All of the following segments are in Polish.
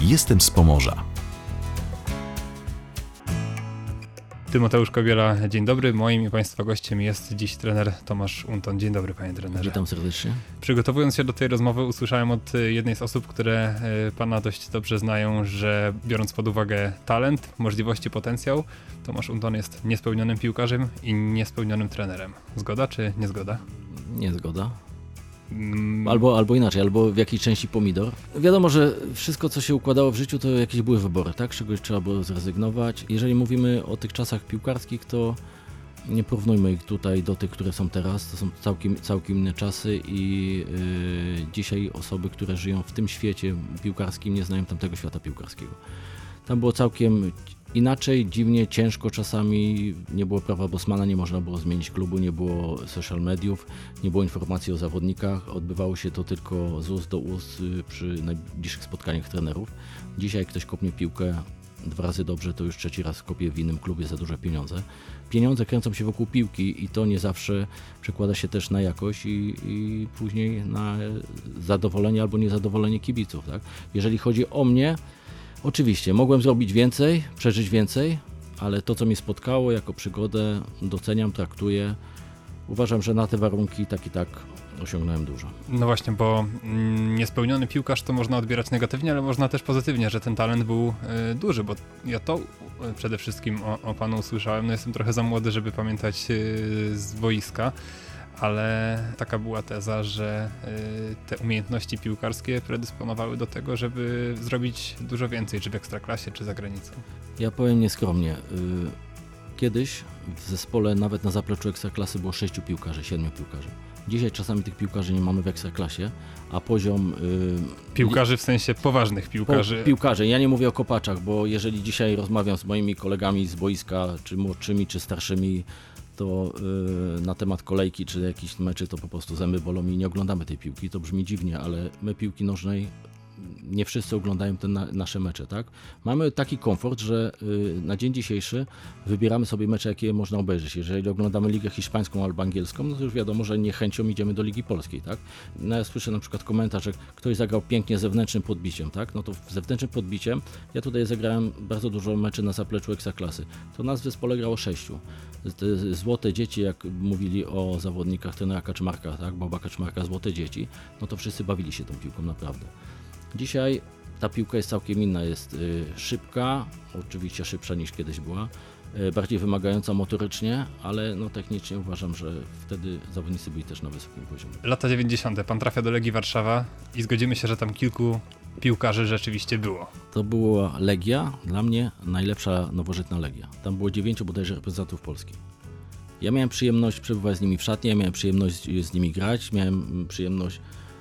Jestem z Pomorza. Tymoteusz Kobiela, dzień dobry. Moim i Państwa gościem jest dziś trener Tomasz Unton. Dzień dobry, panie trenerze. Witam serdecznie. Przygotowując się do tej rozmowy, usłyszałem od jednej z osób, które pana dość dobrze znają, że biorąc pod uwagę talent, możliwości, potencjał, Tomasz Unton jest niespełnionym piłkarzem i niespełnionym trenerem. Zgoda czy niezgoda? Nie zgoda. Albo inaczej, albo w jakiej części pomidor. Wiadomo, że wszystko, co się układało w życiu, to jakieś były wybory, tak? Z czegoś trzeba było zrezygnować. Jeżeli mówimy o tych czasach piłkarskich, to nie porównujmy ich tutaj do tych, które są teraz. To są całkiem inne czasy i dzisiaj osoby, które żyją w tym świecie piłkarskim, nie znają tamtego świata piłkarskiego. Tam było całkiem inaczej, dziwnie, ciężko czasami, nie było prawa Bosmana, nie można było zmienić klubu, nie było social mediów, nie było informacji o zawodnikach, odbywało się to tylko z ust do ust przy najbliższych spotkaniach trenerów. Dzisiaj ktoś kopnie piłkę 2 razy dobrze, to już 3. raz kopie w innym klubie za duże pieniądze. Pieniądze kręcą się wokół piłki i to nie zawsze przekłada się też na jakość i później na zadowolenie albo niezadowolenie kibiców. Tak? Jeżeli chodzi o mnie, oczywiście, mogłem zrobić więcej, przeżyć więcej, ale to, co mnie spotkało jako przygodę, doceniam, traktuję. Uważam, że na te warunki tak i tak osiągnąłem dużo. No właśnie, bo niespełniony piłkarz to można odbierać negatywnie, ale można też pozytywnie, że ten talent był duży, bo ja to przede wszystkim o panu usłyszałem. No jestem trochę za młody, żeby pamiętać z boiska, ale taka była teza, że te umiejętności piłkarskie predysponowały do tego, żeby zrobić dużo więcej, czy w Ekstraklasie, czy za granicą. Ja powiem nieskromnie. Kiedyś w zespole, nawet na zapleczu Ekstraklasy, było 6 piłkarzy, 7 piłkarzy. Dzisiaj czasami tych piłkarzy nie mamy w Ekstraklasie, a poziom... Piłkarzy w sensie poważnych piłkarzy. Piłkarzy. Ja nie mówię o kopaczach, bo jeżeli dzisiaj rozmawiam z moimi kolegami z boiska, czy młodszymi, czy starszymi, to na temat kolejki czy jakichś meczy to po prostu zęby bolą i nie oglądamy tej piłki. To brzmi dziwnie, ale my piłki nożnej nie wszyscy oglądają te nasze mecze, tak? Mamy taki komfort, że na dzień dzisiejszy wybieramy sobie mecze, jakie można obejrzeć. Jeżeli oglądamy Ligę Hiszpańską albo angielską, no to już wiadomo, że niechęcią idziemy do Ligi Polskiej, tak? No ja słyszę na przykład komentarz, że ktoś zagrał pięknie zewnętrznym podbiciem, tak? No to zewnętrznym podbiciem, ja tutaj zagrałem bardzo dużo meczy na zapleczu Ekstraklasy. To nas w zespole grało 6. Te złote dzieci, jak mówili o zawodnikach trenera Kaczmarka, tak? Boba Kaczmarka, złote dzieci, no to wszyscy bawili się tą piłką naprawdę. Dzisiaj ta piłka jest całkiem inna, jest szybka, oczywiście szybsza niż kiedyś była, bardziej wymagająca motorycznie, ale no technicznie uważam, że wtedy zawodnicy byli też na wysokim poziomie. Lata 90. Pan trafia do Legii Warszawa i zgodzimy się, że tam kilku piłkarzy rzeczywiście było. To była Legia, dla mnie najlepsza nowożytna Legia. Tam było 9 bodajże reprezentantów Polski. Ja miałem przyjemność przebywać z nimi w szatni, ja miałem przyjemność z nimi grać, miałem przyjemność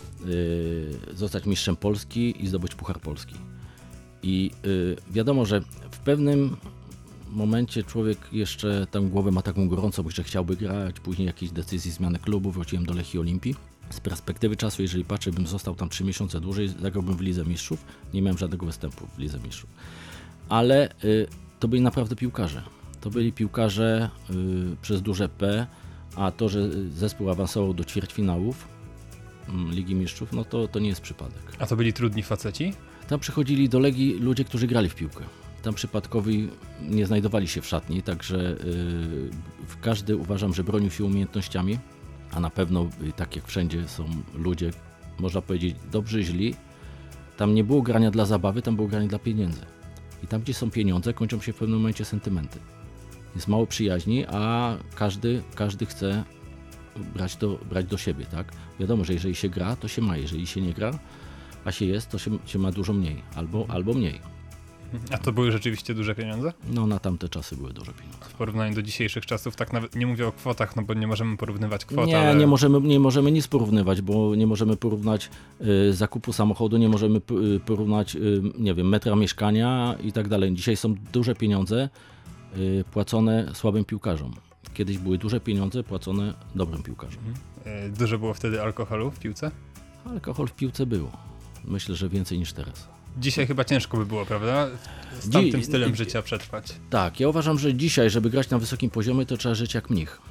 zostać mistrzem Polski i zdobyć Puchar Polski. I wiadomo, że w pewnym momencie człowiek jeszcze tam głowę ma taką gorącą, bo jeszcze chciałby grać, później jakieś decyzje, zmiany klubu, wróciłem do Lechii Olimpii. Z perspektywy czasu, jeżeli patrzę, bym został tam 3 miesiące dłużej, zagrałbym w Lidze Mistrzów, nie miałem żadnego występu w Lidze Mistrzów. Ale to byli naprawdę piłkarze. To byli piłkarze przez duże P, a to, że zespół awansował do ćwierćfinałów Ligi Mistrzów, no to nie jest przypadek. A to byli trudni faceci? Tam przychodzili do Legii ludzie, którzy grali w piłkę. Tam przypadkowi nie znajdowali się w szatni, także każdy uważam, że bronił się umiejętnościami, a na pewno tak jak wszędzie są ludzie, można powiedzieć, dobrzy, źli. Tam nie było grania dla zabawy, tam było granie dla pieniędzy. I tam, gdzie są pieniądze, kończą się w pewnym momencie sentymenty. Jest mało przyjaźni, a każdy chce brać do siebie, tak? Wiadomo, że jeżeli się gra, to się ma, jeżeli się nie gra, a się jest, to się ma dużo mniej, albo mniej. A to były rzeczywiście duże pieniądze? No na tamte czasy były duże pieniądze. W porównaniu do dzisiejszych czasów, tak nawet nie mówię o kwotach, no bo nie możemy porównywać kwot, Nie, ale... nie możemy nic porównywać, bo nie możemy porównać zakupu samochodu, nie możemy porównać, nie wiem, metra mieszkania i tak dalej. Dzisiaj są duże pieniądze płacone słabym piłkarzom. Kiedyś były duże pieniądze płacone dobrym piłkarzom. Dużo było wtedy alkoholu w piłce? Alkohol w piłce było. Myślę, że więcej niż teraz. Dzisiaj chyba ciężko by było, prawda? Z tamtym stylem życia przetrwać. Tak, ja uważam, że dzisiaj, żeby grać na wysokim poziomie, to trzeba żyć jak mnich.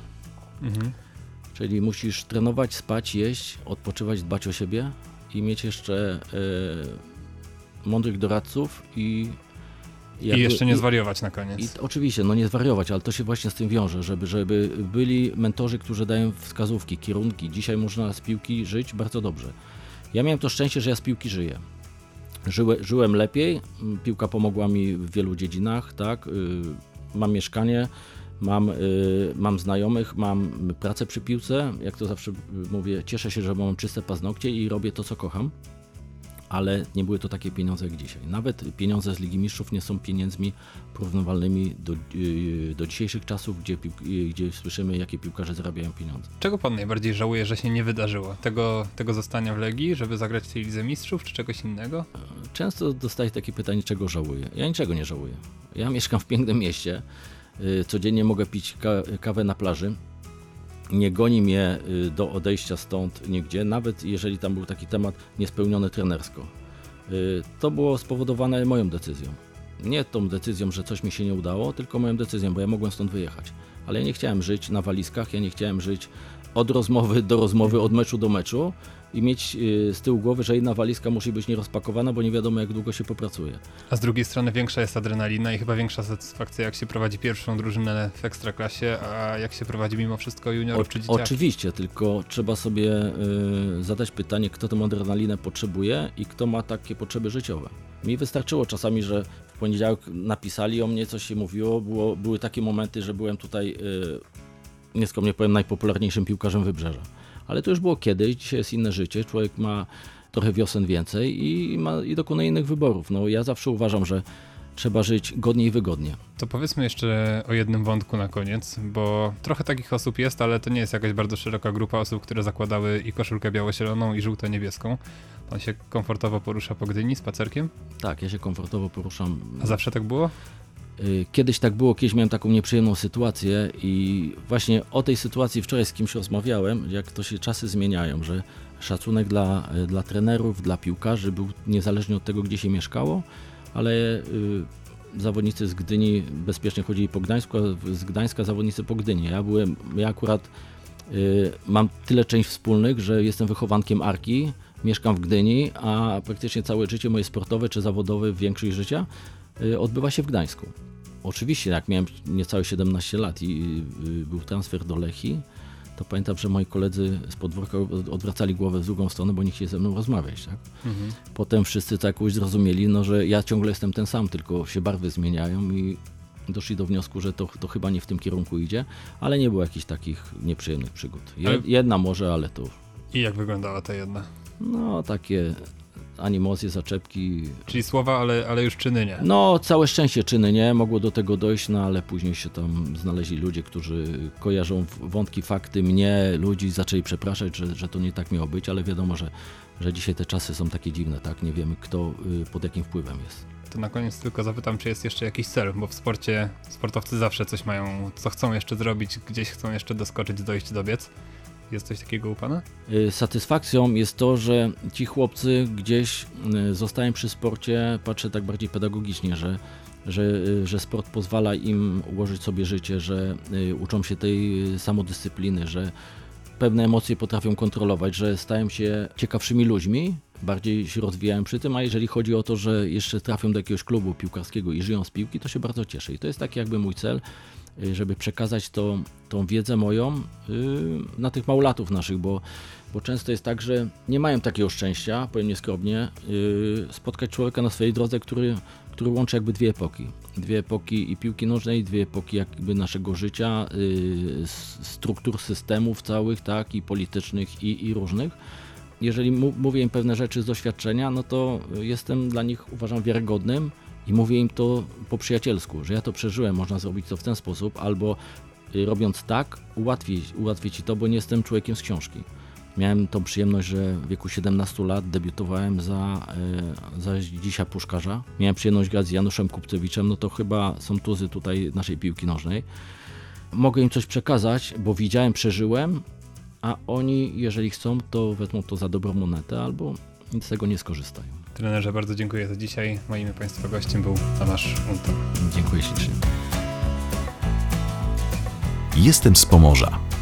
Czyli musisz trenować, spać, jeść, odpoczywać, dbać o siebie i mieć jeszcze mądrych doradców i jeszcze nie zwariować na koniec. Oczywiście, no nie zwariować, ale to się właśnie z tym wiąże, żeby byli mentorzy, którzy dają wskazówki, kierunki. Dzisiaj można z piłki żyć bardzo dobrze. Ja miałem to szczęście, że ja z piłki żyję. Żyłem lepiej, piłka pomogła mi w wielu dziedzinach, tak? Mam mieszkanie, mam znajomych, mam pracę przy piłce, jak to zawsze mówię, cieszę się, że mam czyste paznokcie i robię to, co kocham, ale nie były to takie pieniądze jak dzisiaj. Nawet pieniądze z Ligi Mistrzów nie są pieniędzmi porównywalnymi do dzisiejszych czasów, gdzie słyszymy, jakie piłkarze zarabiają pieniądze. Czego pan najbardziej żałuje, że się nie wydarzyło? Tego zostania w Legii, żeby zagrać w tej Lidze Mistrzów, czy czegoś innego? Często dostaję takie pytanie, czego żałuję. Ja niczego nie żałuję. Ja mieszkam w pięknym mieście, codziennie mogę pić kawę na plaży. Nie goni mnie do odejścia stąd nigdzie, nawet jeżeli tam był taki temat niespełniony trenersko. To było spowodowane moją decyzją. Nie tą decyzją, że coś mi się nie udało, tylko moją decyzją, bo ja mogłem stąd wyjechać. Ale ja nie chciałem żyć na walizkach, ja nie chciałem żyć od rozmowy do rozmowy, od meczu do meczu i mieć z tyłu głowy, że jedna walizka musi być nierozpakowana, bo nie wiadomo, jak długo się popracuje. A z drugiej strony większa jest adrenalina i chyba większa satysfakcja, jak się prowadzi pierwszą drużynę w Ekstraklasie, a jak się prowadzi mimo wszystko juniorów czy dzieciaków. Oczywiście, tylko trzeba sobie zadać pytanie, kto tę adrenalinę potrzebuje i kto ma takie potrzeby życiowe. Mi wystarczyło czasami, że w poniedziałek napisali o mnie, coś się mówiło, były takie momenty, że byłem tutaj, nieskromnie powiem, najpopularniejszym piłkarzem Wybrzeża. Ale to już było kiedyś, dzisiaj jest inne życie, człowiek ma trochę wiosen więcej i dokonuje innych wyborów. No, ja zawsze uważam, że trzeba żyć godnie i wygodnie. To powiedzmy jeszcze o jednym wątku na koniec, bo trochę takich osób jest, ale to nie jest jakaś bardzo szeroka grupa osób, które zakładały i koszulkę biało-zieloną i żółto-niebieską. Pan się komfortowo porusza po Gdyni spacerkiem? Tak, ja się komfortowo poruszam. A zawsze tak było? Kiedyś tak było, kiedyś miałem taką nieprzyjemną sytuację i właśnie o tej sytuacji wczoraj z kimś rozmawiałem, jak to się czasy zmieniają, że szacunek dla trenerów, dla piłkarzy był niezależnie od tego, gdzie się mieszkało, ale zawodnicy z Gdyni bezpiecznie chodzili po Gdańsku, a z Gdańska zawodnicy po Gdyni. Ja akurat mam tyle części wspólnych, że jestem wychowankiem Arki, mieszkam w Gdyni, a praktycznie całe życie moje sportowe czy zawodowe, większość życia odbywa się w Gdańsku. Oczywiście, jak miałem niecałe 17 lat i był transfer do Lechii, to pamiętam, że moi koledzy z podwórka odwracali głowę w drugą stronę, bo nie chcieli ze mną rozmawiać. Tak? Mhm. Potem wszyscy tak jakoś zrozumieli, no, że ja ciągle jestem ten sam, tylko się barwy zmieniają i doszli do wniosku, że to chyba nie w tym kierunku idzie, ale nie było jakichś takich nieprzyjemnych przygód. Jedna może, ale to... I jak wyglądała ta jedna? No, takie animozje, zaczepki. Czyli słowa, ale już czyny nie. No, całe szczęście czyny nie, mogło do tego dojść, no ale później się tam znaleźli ludzie, którzy kojarzą wątki, fakty mnie, ludzi, zaczęli przepraszać, że to nie tak miało być, ale wiadomo, że dzisiaj te czasy są takie dziwne, tak? Nie wiemy, kto pod jakim wpływem jest. To na koniec tylko zapytam, czy jest jeszcze jakiś cel, bo w sporcie sportowcy zawsze coś mają, co chcą jeszcze zrobić, gdzieś chcą jeszcze doskoczyć, dojść, dobiec. Jest coś takiego u pana? Satysfakcją jest to, że ci chłopcy gdzieś zostają przy sporcie, patrzę tak bardziej pedagogicznie, że sport pozwala im ułożyć sobie życie, że uczą się tej samodyscypliny, że pewne emocje potrafią kontrolować, że stają się ciekawszymi ludźmi, bardziej się rozwijają przy tym, a jeżeli chodzi o to, że jeszcze trafią do jakiegoś klubu piłkarskiego i żyją z piłki, to się bardzo cieszę. I to jest taki jakby mój cel, żeby przekazać tą wiedzę moją na tych małolatów naszych, bo często jest tak, że nie mają takiego szczęścia, powiem nieskromnie, spotkać człowieka na swojej drodze, który łączy jakby dwie epoki. Dwie epoki i piłki nożnej, dwie epoki jakby naszego życia, struktur systemów całych, tak, i politycznych, i różnych. Jeżeli mówię im pewne rzeczy z doświadczenia, no to jestem dla nich, uważam, wiarygodnym i mówię im to po przyjacielsku, że ja to przeżyłem, można zrobić to w ten sposób, albo robiąc tak, ułatwię ci to, bo nie jestem człowiekiem z książki. Miałem tą przyjemność, że w wieku 17 lat debiutowałem za Dzisiaj Puszkarza. Miałem przyjemność grać z Januszem Kupcewiczem, no to chyba są tuzy tutaj naszej piłki nożnej. Mogę im coś przekazać, bo widziałem, przeżyłem, a oni, jeżeli chcą, to wezmą to za dobrą monetę albo nic z tego nie skorzystają. Trenerze, bardzo dziękuję za dzisiaj. Moim i Państwa gościem był Tomasz Unto. Dziękuję ślicznie. Jestem z Pomorza.